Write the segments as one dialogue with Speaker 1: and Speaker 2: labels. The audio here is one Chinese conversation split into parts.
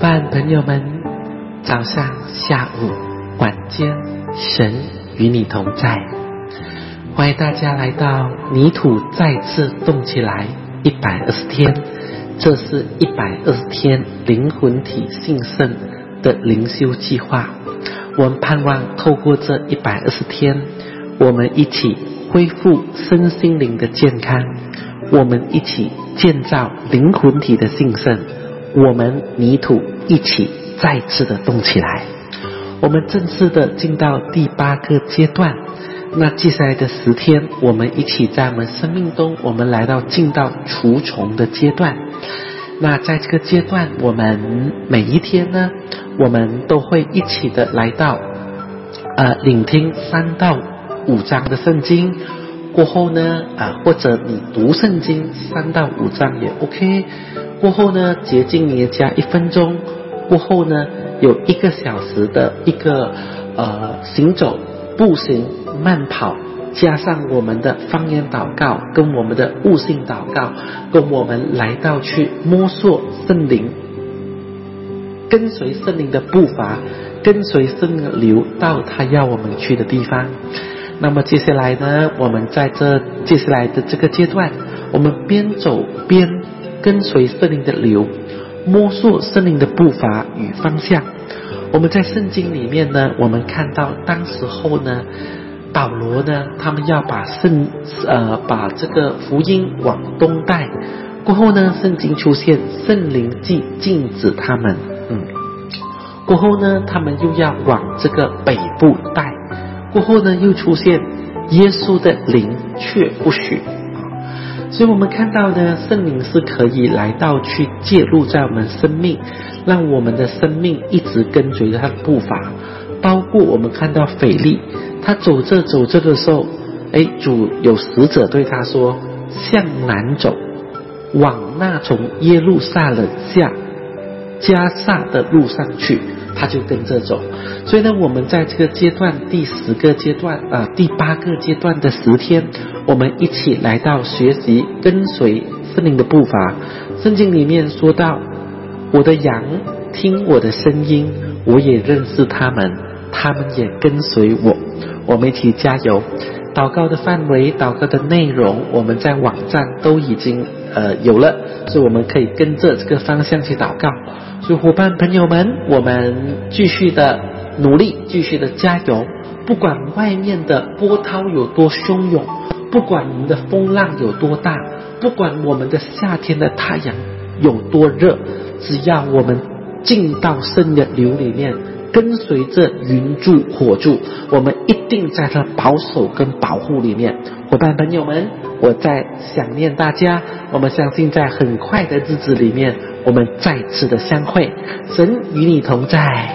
Speaker 1: 伴朋友们，早上、下午、晚间，神与你同在。欢迎大家来到泥土再次动起来120天，这是120天灵魂体兴盛的灵修计划。我们盼望透过这120天，我们一起恢复身心灵的健康，我们一起建造灵魂体的兴盛，我们泥土一起再次的动起来。我们正式的进到第8个阶段，那接下来的10天，我们一起在我们生命中，我们进到除虫的阶段。那在这个阶段，我们每一天呢，我们都会一起的来到聆听3到5章的圣经。过后呢或者你读圣经3到5章也 OK。过后呢，洁净你的家1分钟。过后呢，有1个小时的一个行走、步行、慢跑，加上我们的方言祷告，跟我们的悟性祷告，跟我们来到去摸索圣灵，跟随圣灵的步伐，跟随圣灵的流到他要我们去的地方。那么接下来呢，我们在接下来的这个阶段，我们边走边跟随圣灵的流，摸索圣灵的步伐与方向。我们在圣经里面呢，我们看到当时候呢，保罗呢，他们要把这个福音往东带，过后呢，圣经出现圣灵禁止他们，过后呢，他们又要往这个北部带，过后呢，又出现耶稣的灵却不许。所以我们看到呢，圣灵是可以来到去介入在我们生命，让我们的生命一直跟随着他的步伐。包括我们看到腓力，他走着的时候，主有使者对他说，向南走，往那从耶路撒冷下加萨的路上去，他就跟着走。所以呢，我们在这个阶段第8个阶段的10天，我们一起来到学习跟随圣灵的步伐。圣经里面说到，我的羊听我的声音，我也认识他们，他们也跟随我。我们一起加油。祷告的范围，祷告的内容，我们在网站都已经有了，所以我们可以跟着这个方向去祷告。所以伙伴朋友们，我们继续的努力，继续的加油。不管外面的波涛有多汹涌，不管我们的风浪有多大，不管我们的夏天的太阳有多热，只要我们进到圣的流里面，跟随着云柱火柱，我们一定在他保守跟保护里面。伙伴朋友们，我在想念大家，我们相信在很快的日子里面，我们再次的相会。神与你同在。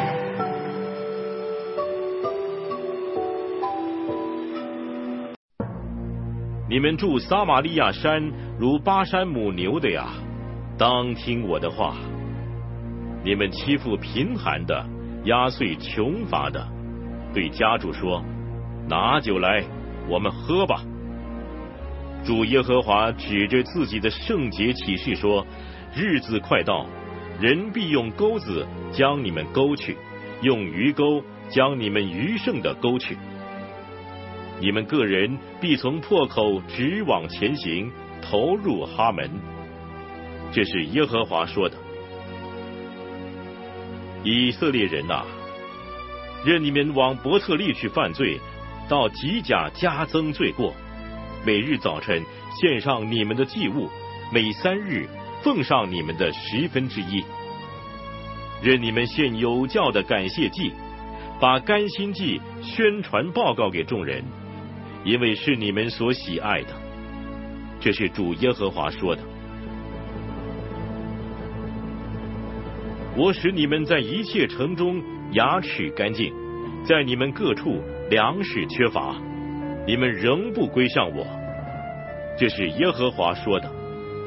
Speaker 2: 你们住撒玛利亚山如巴山母牛的呀，当听我的话。你们欺负贫寒的，压碎穷乏的，对家主说，拿酒来，我们喝吧。主耶和华指着自己的圣洁启示说，日子快到，人必用钩子将你们勾去，用鱼钩将你们余剩的勾去。你们个人必从破口直往前行，投入哈门。这是耶和华说的。以色列人啊，任你们往伯特利去犯罪，到吉甲加增罪过。每日早晨献上你们的祭物，每3日奉上你们的1/10。任你们献有教的感谢祭，把甘心祭宣传报告给众人，因为是你们所喜爱的。这是主耶和华说的。我使你们在一切城中牙齿干净，在你们各处粮食缺乏，你们仍不归向我。这是耶和华说的。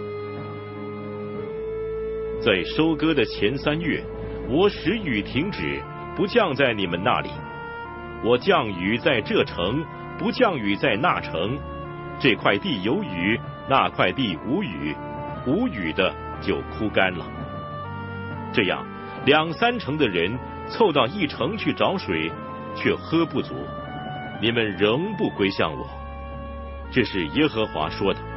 Speaker 2: 在收割的前3月，我使雨停止，不降在你们那里。我降雨在这城，不降雨在那城。这块地有雨，那块地无雨，无雨的就枯干了。这样， 2、3成的人凑到1城去找水，却喝不足，你们仍不归向我。这是耶和华说的。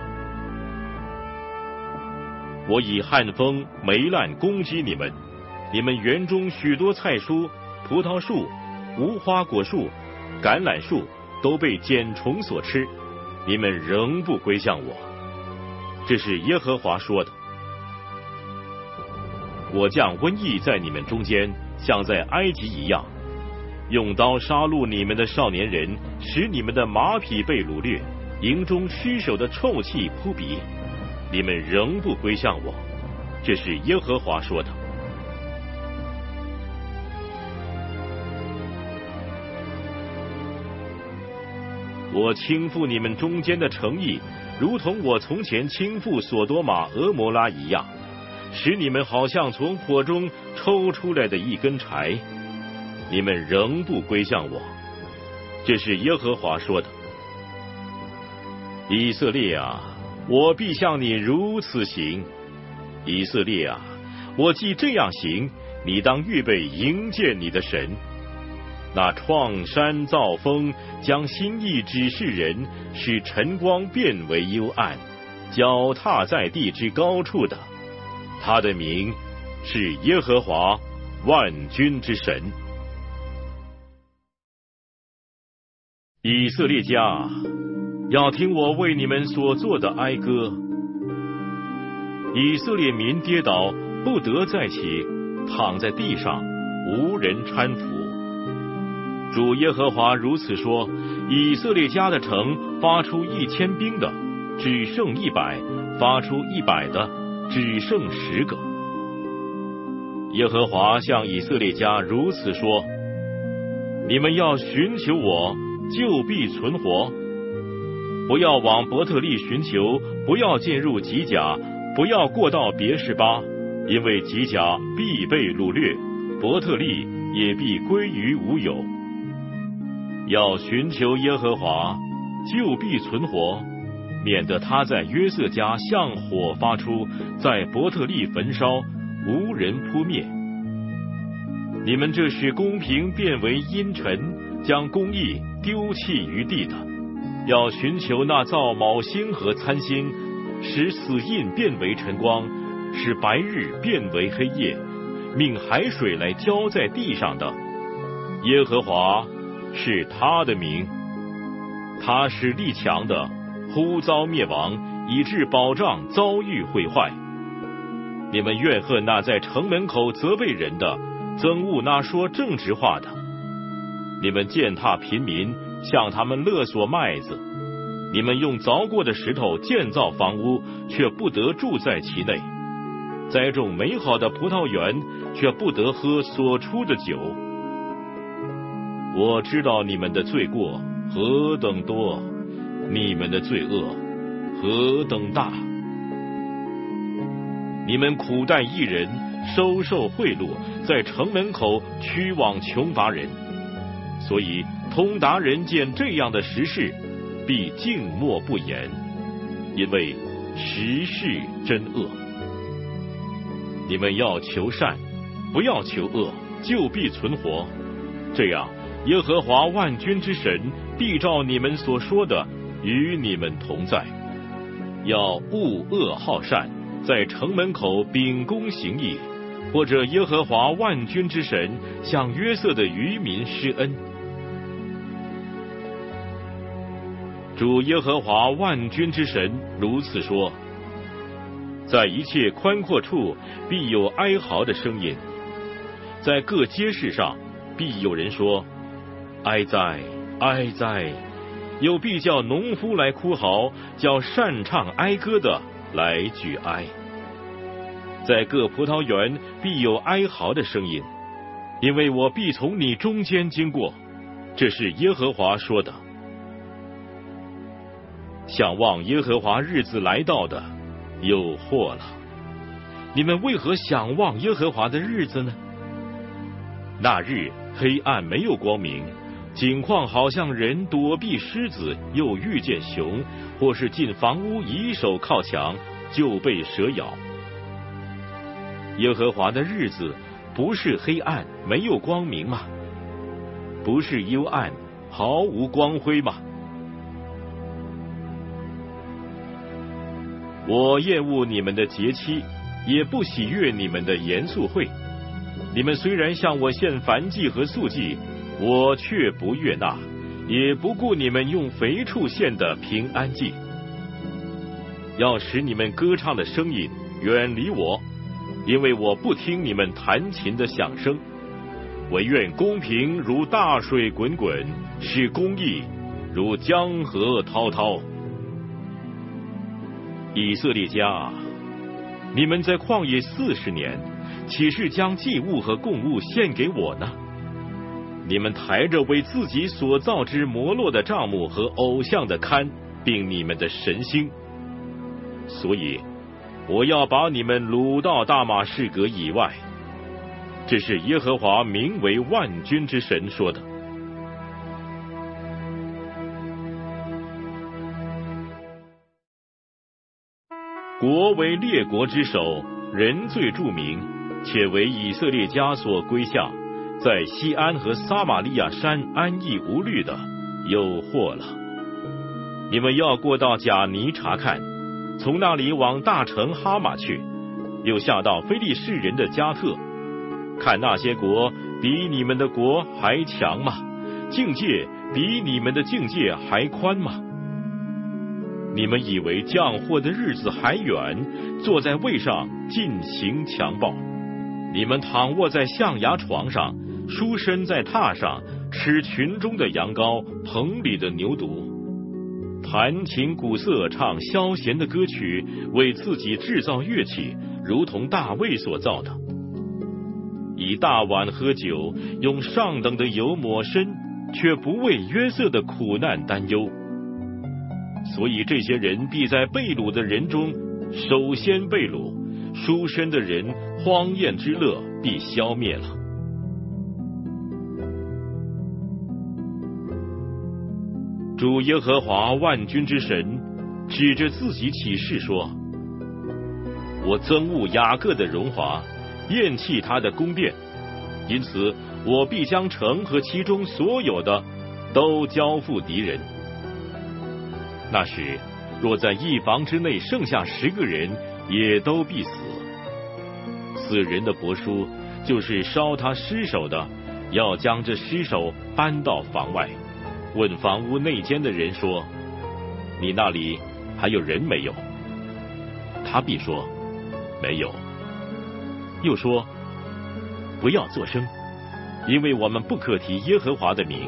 Speaker 2: 我以旱风、霉烂攻击你们，你们园中许多菜蔬、葡萄树、无花果树、橄榄树都被茧虫所吃，你们仍不归向我。这是耶和华说的。我降瘟疫在你们中间，像在埃及一样，用刀杀戮你们的少年人，使你们的马匹被掳掠，营中尸首的臭气扑鼻，你们仍不归向我。这是耶和华说的。我倾覆你们中间的城邑，如同我从前倾覆所多玛、俄摩拉一样，使你们好像从火中抽出来的一根柴，你们仍不归向我。这是耶和华说的。以色列啊，我必向你如此行。以色列啊，我既这样行，你当预备迎接你的神。那创山造风，将心意指示人，使晨光变为幽暗，脚踏在地之高处的，他的名是耶和华万军之神。以色列家，要听我为你们所做的哀歌。以色列民跌倒，不得再起，躺在地上，无人搀扶。主耶和华如此说：以色列家的城发出1000兵的，只剩100；发出100的，只剩10个。耶和华向以色列家如此说：你们要寻求我，就必存活。不要往伯特利寻求，不要进入吉甲，不要过到别是巴，因为吉甲必被掳掠，伯特利也必归于无有。要寻求耶和华，就必存活，免得他在约瑟家向火发出，在伯特利焚烧，无人扑灭。你们这使公平变为阴沉，将公义丢弃于地的，要寻求那造卯星和参星，使死印变为晨光，使白日变为黑夜，命海水来浇在地上的。耶和华是他的名，他使力强的忽遭灭亡，以致保障遭遇毁坏。你们怨恨那在城门口责备人的，憎恶那说正直话的。你们践踏贫民，向他们勒索麦子。你们用凿过的石头建造房屋，却不得住在其内；栽种美好的葡萄园，却不得喝所出的酒。我知道你们的罪过何等多，你们的罪恶何等大。你们苦待义人，收受贿赂，在城门口驱往穷乏人。所以通达人见这样的实事，必静默不言，因为实事真恶。你们要求善，不要求恶，就必存活。这样耶和华万军之神必照你们所说的与你们同在。要恶恶好善，在城门口秉公行义，或者耶和华万军之神向约瑟的渔民施恩。主耶和华万军之神如此说：在一切宽阔处必有哀嚎的声音，在各街市上必有人说：哀哉，哀哉！又必叫农夫来哭嚎，叫擅唱哀歌的来举哀。在各葡萄园必有哀嚎的声音，因为我必从你中间经过。这是耶和华说的。想望耶和华日子来到的，有祸了！你们为何想望耶和华的日子呢？那日黑暗没有光明，景况好像人躲避狮子，又遇见熊，或是进房屋以手靠墙，就被蛇咬。耶和华的日子不是黑暗没有光明吗？不是幽暗毫无光辉吗？我厌恶你们的节期，也不喜悦你们的严肃会。你们虽然向我献燔祭和素祭，我却不悦纳，也不顾你们用肥畜献的平安祭。要使你们歌唱的声音远离我，因为我不听你们弹琴的响声。惟愿公平如大水滚滚，使公义如江河滔滔。以色列家啊，你们在旷野40年，岂是将祭物和供物献给我呢？你们抬着为自己所造之摩洛的帐幕和偶像的龛，并你们的神星，所以我要把你们掳到大马士革以外。这是耶和华名为万军之神说的。国为列国之首，人最著名，且为以色列家所归下，在西安和撒玛利亚山安逸无虑的，有祸了。你们要过到贾尼查看，从那里往大城哈马去，又下到非利士人的加特，看那些国比你们的国还强吗？境界比你们的境界还宽吗？你们以为降祸的日子还远，坐在位上尽行强暴。你们躺卧在象牙床上，舒身在榻上，吃群中的羊羔，棚里的牛犊，弹琴鼓瑟，唱消闲的歌曲，为自己制造乐器，如同大卫所造的。以大碗喝酒，用上等的油抹身，却不为约瑟的苦难担忧。所以这些人必在被掳的人中首先被掳，书生的人荒宴之乐必消灭了。主耶和华万军之神指着自己起誓说：我憎恶雅各的荣华，厌弃他的宫殿，因此我必将城和其中所有的都交付敌人。那时，若在一房之内剩下10个人，也都必死。死人的帛书就是烧他尸首的，要将这尸首搬到房外，问房屋内间的人说：你那里还有人没有？他必说：没有。又说：不要作声，因为我们不可提耶和华的名。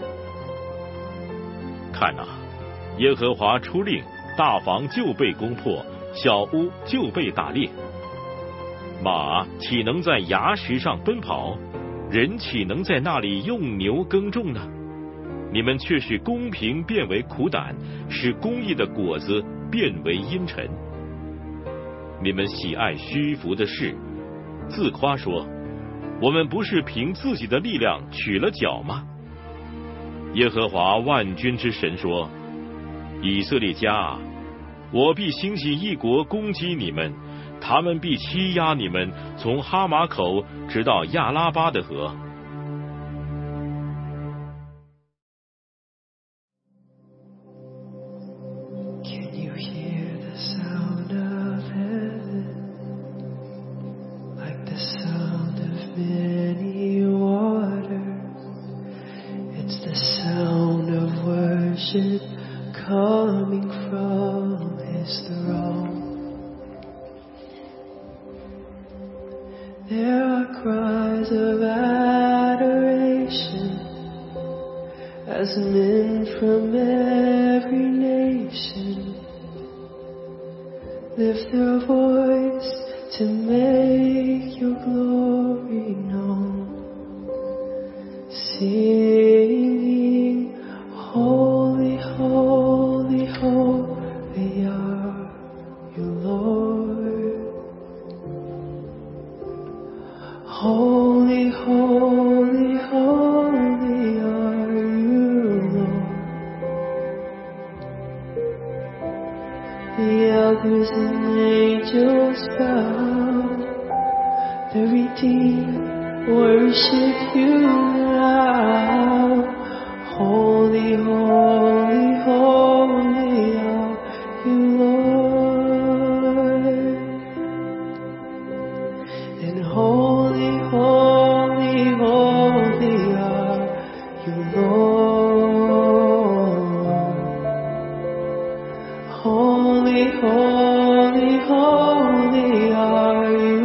Speaker 2: 看啊，耶和华出令，大房就被攻破，小屋就被打裂。马岂能在崖石上奔跑？人岂能在那里用牛耕种呢？你们却使公平变为苦胆，使公义的果子变为阴沉。你们喜爱虚浮的事，自夸说：我们不是凭自己的力量取了角吗？耶和华万军之神说：以色列家啊，我必兴起一国攻击你们，他们必欺压你们，从哈马口直到亚拉巴的河。
Speaker 3: Coming from his throne, there are cries of adoration as men from every nation lift their voice to make your glory known, singing, holy, holy, holy are you, Lord. Holy, holy, holy are you, Lord. The elders and angels bow the redeemed worship you now. Holy, holy, holy are you, Lord. And holy, holy, holy are you, Lord. Holy, holy, holy are you,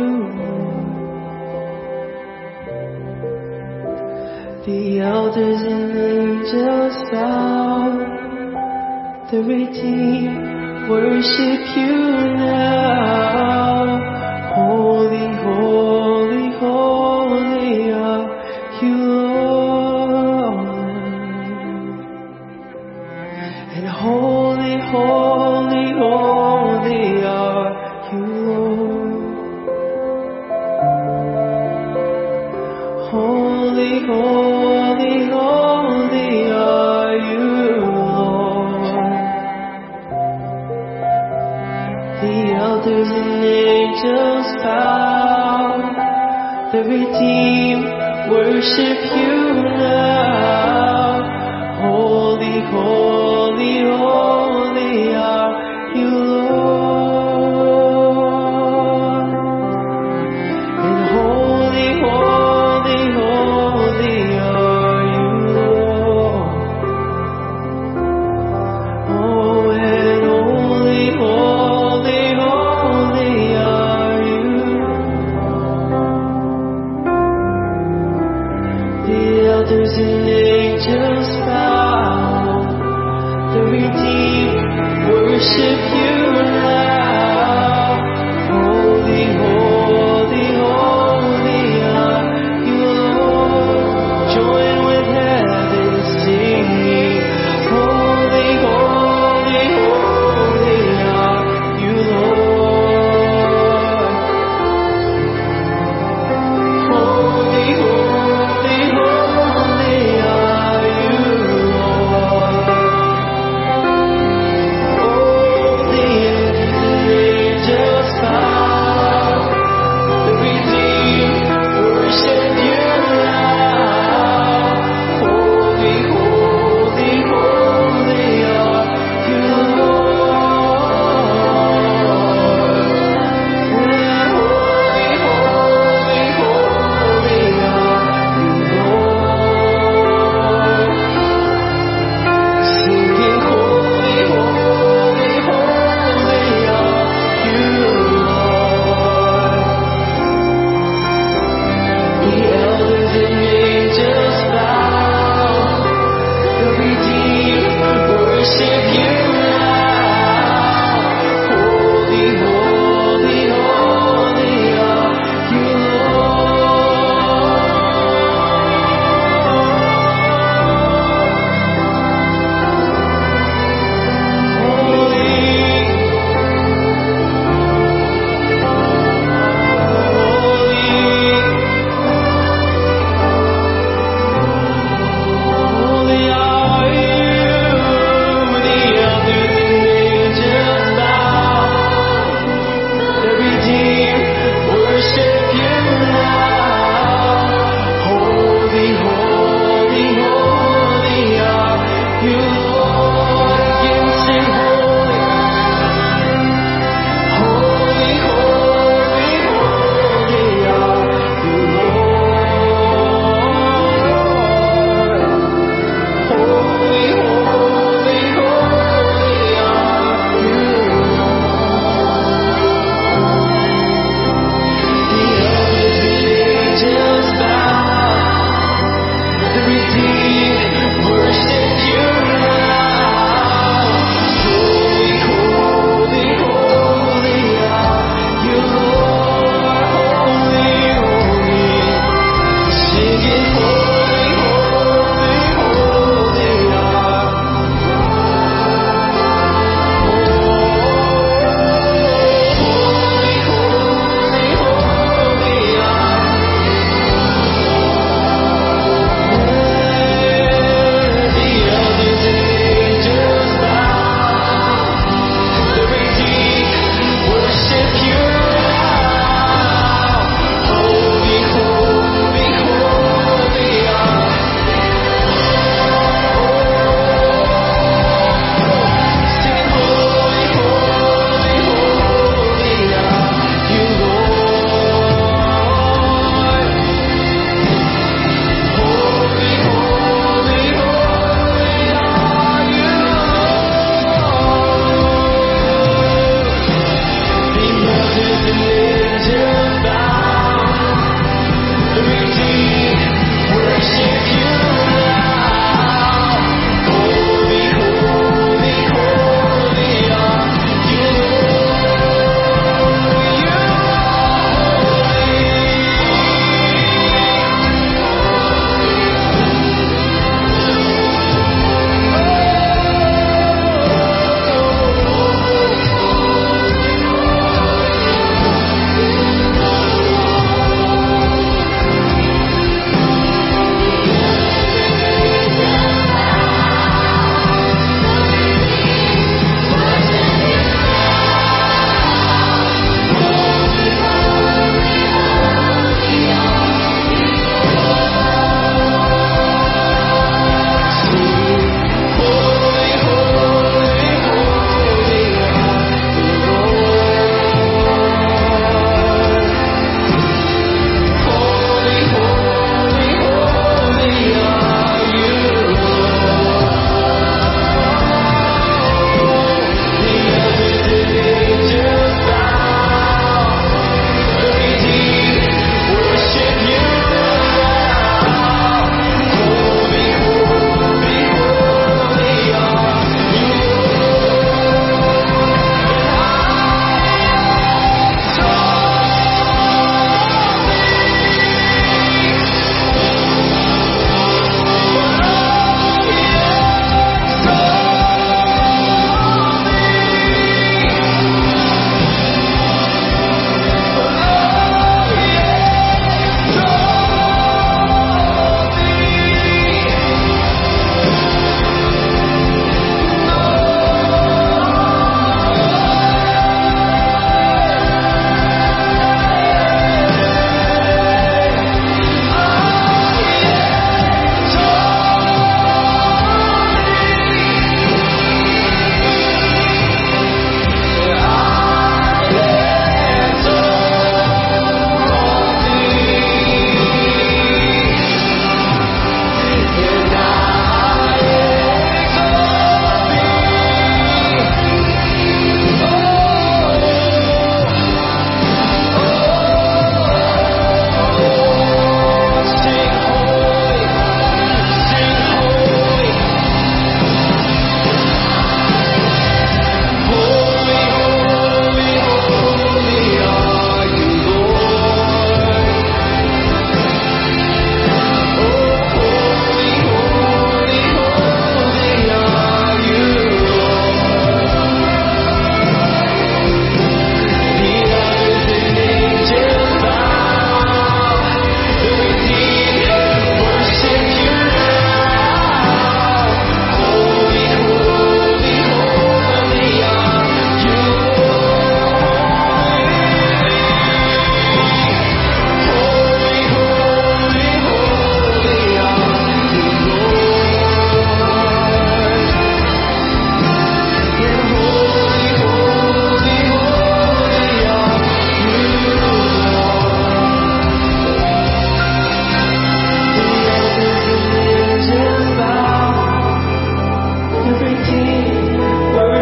Speaker 3: Lord. The elders and angels bow, the redeemed worship you now. Holy, holy, holy are you, Lord. And holy, holy, holy are you, Lord. Holy, holy, holy are you, Lord. The elders and angels bow, the redeemed worship you now. Holy, holy, holy are you, Lord. And holy, holy, holy are you, Lord. Oh, and holy, holy, holy are you. The elders and angels bow, the redeemed worship you now. Holy, holy, holy are you, Lord. Join with heaven singing. Holy, holy, holy are you, Lord. Holy, holy, holy are you, Lord. Holy and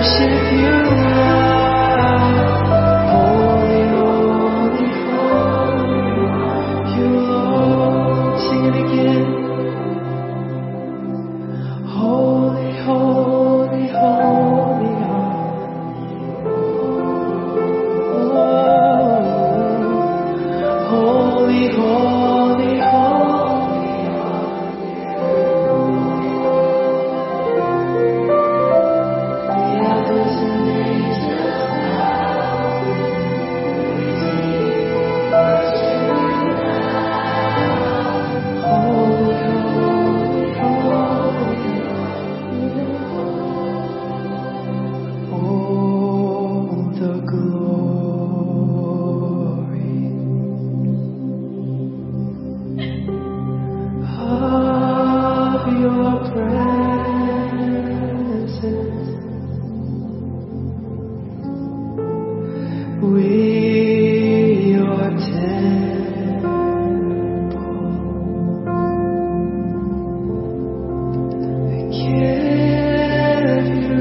Speaker 3: worship you now. Holy, holy, holy, you Lord. Sing it again. Holy, holy, holy are you. Holy, holy, holy are the elders and angels holy, holy, holy. Oh, the glory of your presence. We your temple. Give you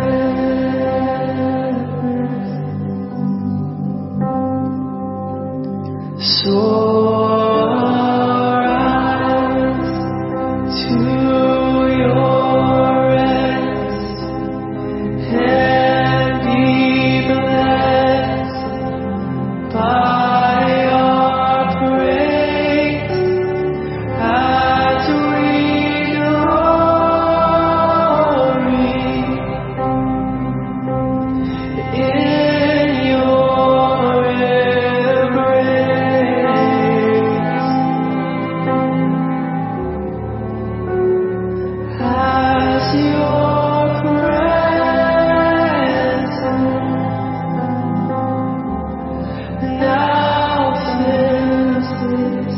Speaker 3: reverence. Soar eyes to your rest and be blessed by our praise as we glory in your embrace. As your presence now fills this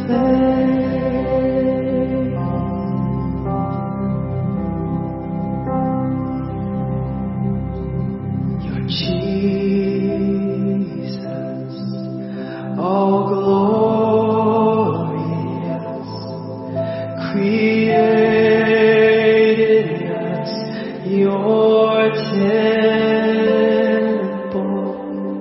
Speaker 3: place. Your Jesus, all glorious, created us your temple,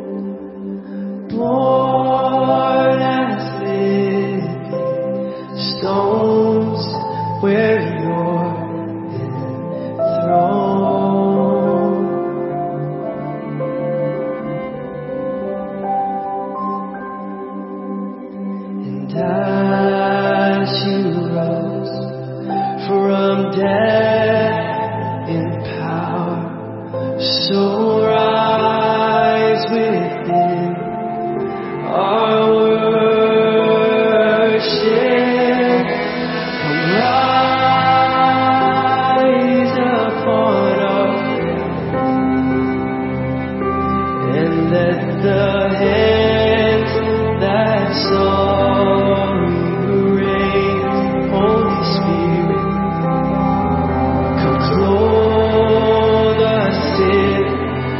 Speaker 3: born as living stones where you're enthroned. And as you rose from death in power, so rise within our worship. Rise upon us and let the hands that saw you raise, Holy Spirit, come clothe us in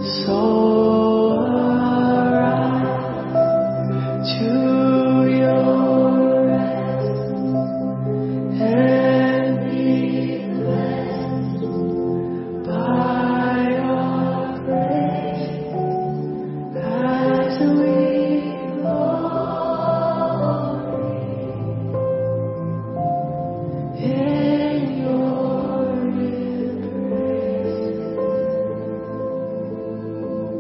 Speaker 3: So arise to your rest and be blessed by your grace as we glory in your embrace.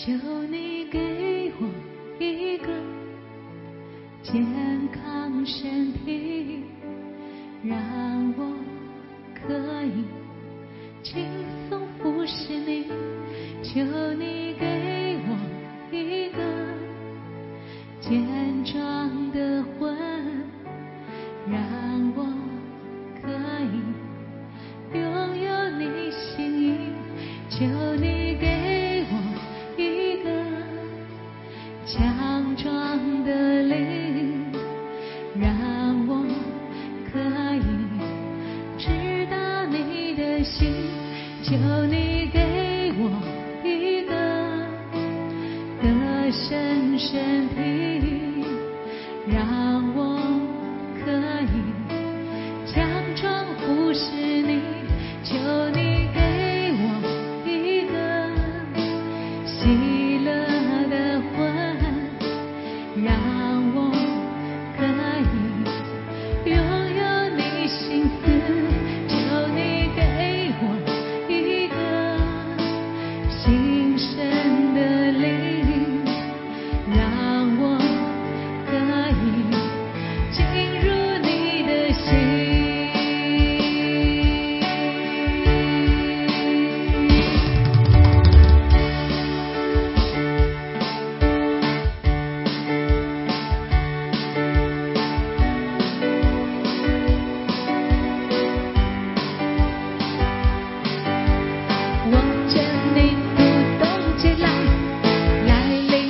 Speaker 3: 求你给我一个健康身体，让我可以轻松服侍你。求你给我一个健壮的魂，让我可以拥有你心意。求你给我一个强壮的灵，让我可以知道你的心。求你给我一个得胜身体，让我可以强壮服侍你。求你给我一个喜乐的魂，让我可以拥有你心思。求你给我一个新生的灵，让我可以进入你的心。握着你不动起来，来临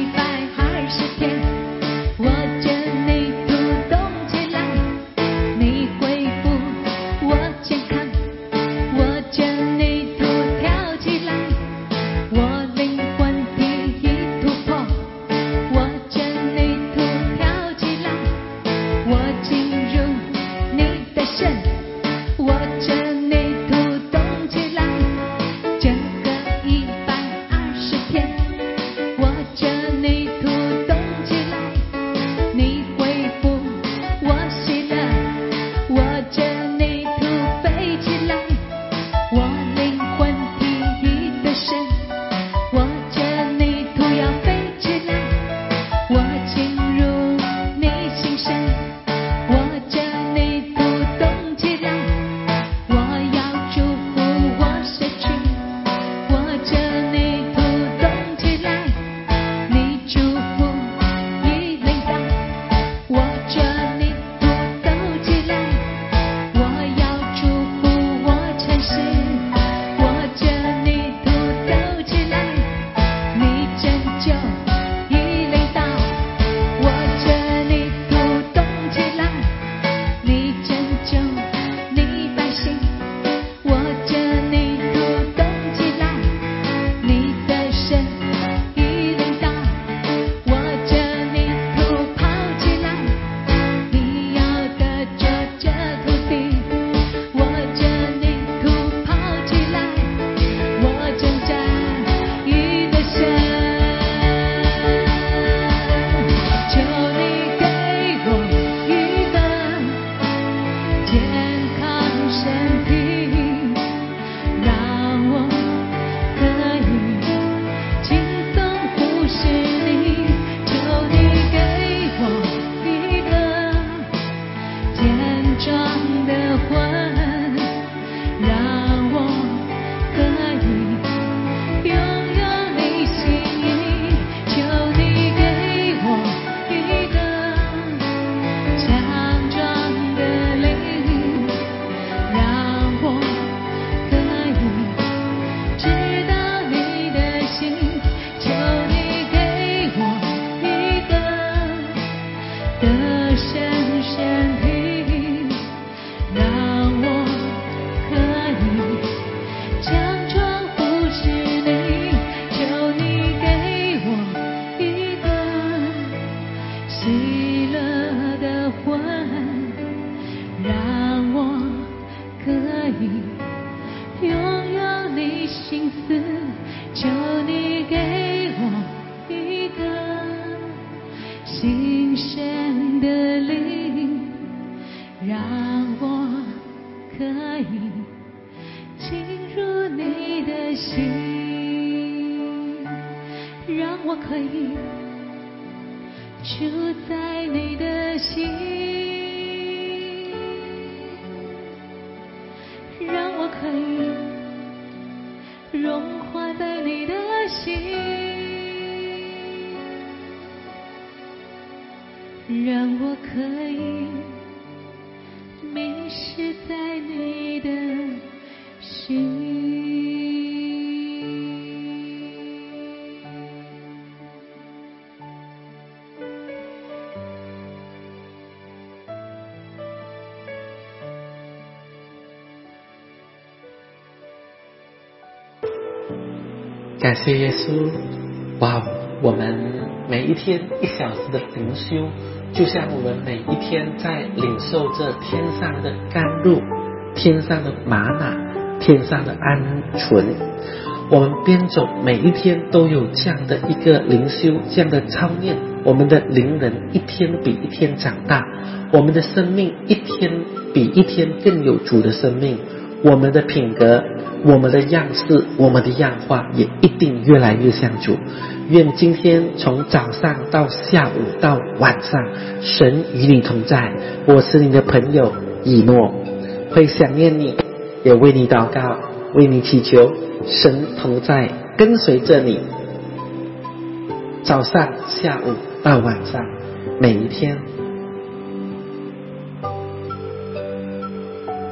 Speaker 3: 120天。握着你不动起来，你恢复我健康。握着你不跳起来，我灵魂体已突破。握着你不跳起来，我进入你的身。握着你不动起来，整个120天。握着你不动起来，你恢复我喜乐。握着你不飞起来，我灵魂体已得胜。握着你不要飞起来，我进入你心声。握着你不动起来，我要祝福我社区。握着你不动起来，你祝福已领导。握着你不动起来，我要祝福我城市。握着你不动起来，你拯救已领导。握着你不动起来，你拯救你百姓。握着你不动起来，你的神已领导。握着你不跑起来，你要得着这土地。握着你不跑起来，我征战已得胜。求你给我一个健康身体，让我可以轻松服侍你。求你给我一个健壮的魂，让我可以拥有你心意。求你给我一个强壮的灵，让我可以知道你的心。求你给我一个得胜身体，让我可以强壮服侍你。求你给我一个喜乐的魂，让我可以拥有你心思。求你给我一个新生的灵，让我可以进入你的心。 我可以住在你的心，让我可以融化在你的心，让我可以迷失在你的心。
Speaker 1: 感谢耶稣，哇！我们每一天1小时的灵修，就像我们每一天在领受着天上的甘露、天上的玛瑙、天上的鹌鹑。我们边走，每一天都有这样的一个灵修，这样的操练。我们的灵人一天比一天长大，我们的生命一天比一天更有主的生命。我们的品格，我们的样式，我们的样化也一定越来越像主。愿今天从早上到下午到晚上，神与你同在。我是你的朋友以诺，会想念你，也为你祷告，为你祈求。神同在，跟随着你，早上下午到晚上，每一天